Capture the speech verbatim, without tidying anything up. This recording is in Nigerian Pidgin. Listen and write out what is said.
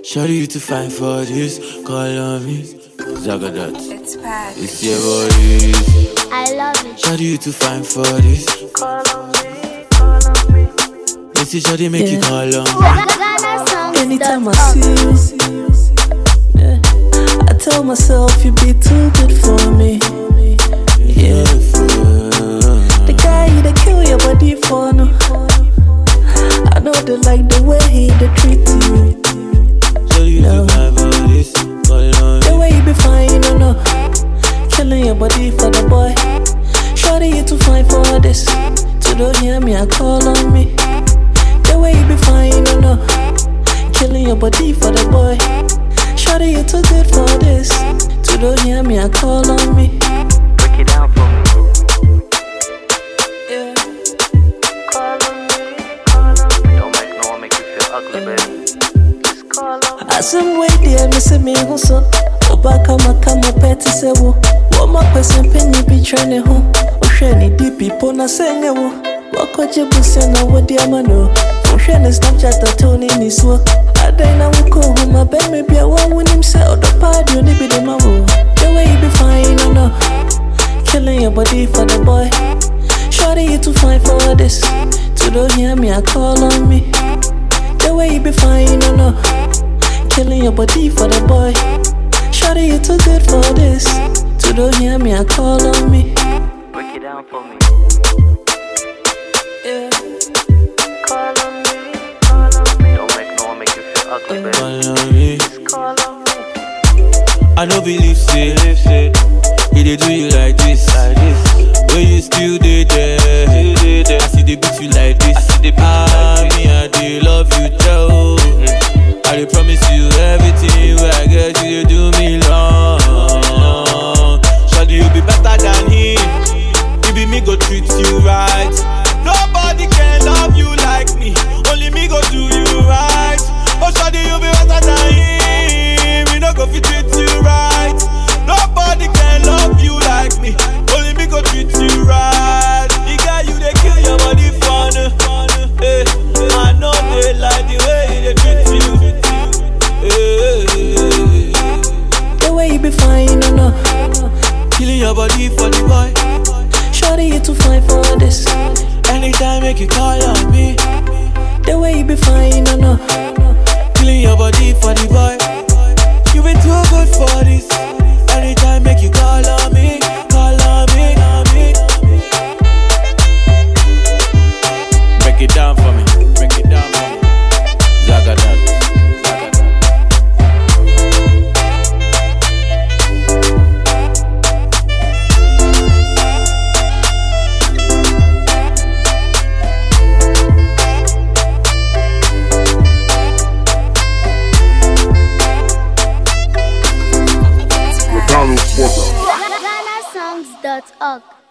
Shawty, you too fine for this. Call on me. Zagadat. It's Pat. It's your body. I love it. Shawty, you too fine for this. Call on me, call on me. Let's see Shawty make Yeah. you call on me. Anytime I see you, yeah, I tell myself you be too good for me. Yeah, the guy you they kill your body for no. I know they like the way he they treat you. Shawty, you No. too fine for this. Call on The me. way you be fine, you know, no. Killing your body for the boy. Shorty, you too fine for this. To don't hear me, I call on me. The way you be fine, you know, no. Killing your body for the boy. Shorty, you too good for this. To don't hear me, I call on me. Break it down for me. Yeah. Call on me, call on me. Don't make no one make you feel ugly, baby. Just call on me. I some way there, me say me who so. Obaka makama peti se wo. Wo ma person penny be training ho. O hwe ni di people na senge wo. Wako jebusia na wo di amano. O hwe ni Snapchat atoni ni so. Adai na wuko ho ma be me bia wo wunim se odo party oni be de ma wo. The way you be fine, no no. Killing your body for the boy. Shorty, you too fine for this. To don't hear me, I call on me. The way you be fine, no no. Killing your body for the boy. Shawty, you too good for this. To don't hear me, I call on me. Break it down for me. Yeah. Call on me, call on me. Don't make no one make you feel ugly, baby. Call on me. Just call on me. I don't believe say, say, he dey do you like this, like this. When you still dey there, still dey there. I see they beat you like this. I see they beat ah, you like me, I dey love you, Joe. Mm-hmm. I dey promise you everything where I get you, dey do me long. Shawty, you be better than him. You be me go treat you right. Nobody can love you like me. Only me go do you right. Oh, Shawty, you be better than him. Me no go fit treat you right. Nobody can love you like me. Only me go treat you right. The guy you they kill your body fun. Hey, I know they like the way they treat you. Hey, The way you be fine, no no. killing your body for the boy. Shawty, you too fine for this. Anytime make you call on me. The way you be fine, no no. Killing your body for the boy. You been too good for this. Anytime make you call on me, call on me, on me. Break it down for me, break it down for me. Zagadat, Zagadat. Ghana songs dot org